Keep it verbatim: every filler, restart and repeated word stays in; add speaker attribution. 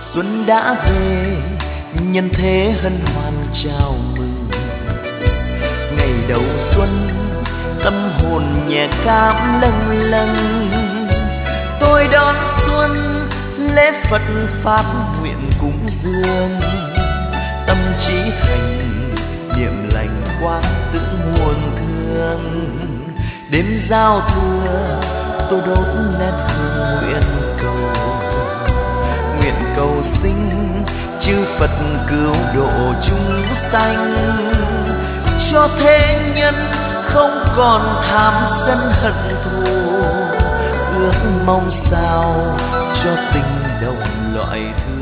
Speaker 1: Xuân đã về, nhân thế hân hoan chào mừng. Ngày đầu xuân, tâm hồn nhẹ cảm lâng lâng. Tôi đón xuân, lễ Phật pháp nguyện cúng dường. Tâm trí thành, niệm lành quán tưởng muôn thương. Đêm giao thừa, tôi đốt nén hương nguyện cầu. Nguyện cầu sinh chư Phật cứu độ chúng sanh, cho thế nhân không còn tham sân hận thù. Ước mong sao cho tình đồng loại thương.